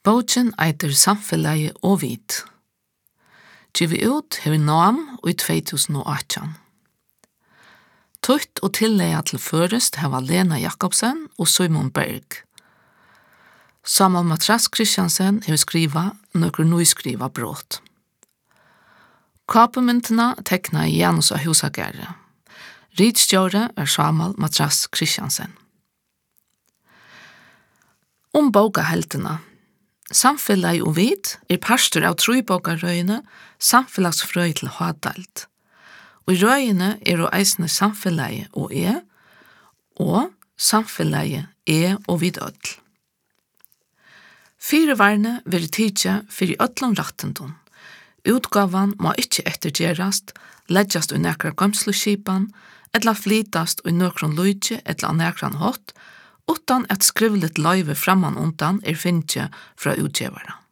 Boken eitur Samfelagi og vit. Givet ut hever Noam i 2018. Tøtt og tillega til førest hava Lena Jakobsen og Simon Berg. Samuel Matras Christiansen hever skriva nokre nyskriva brot. Kapemyntena tekna Janus av Husagere. Ridstjåre Samuel Matras Christiansen. Bokaheltena. Samfellag og vit pastor av trojbokarrøyene samfellagsfrøy til Hadalt. Og i røyene og eisne samfellaget og samfellaget og vid ødel. Fire varene vil tidse for i ødlom rattendom. Utgavan må ikke ettergjerast, leggjast i nekra gømsluskipan, eller flytast i nøkron lydje eller nekran hot, utan at skrivlet løyve framman undan finnje fra utgjevara.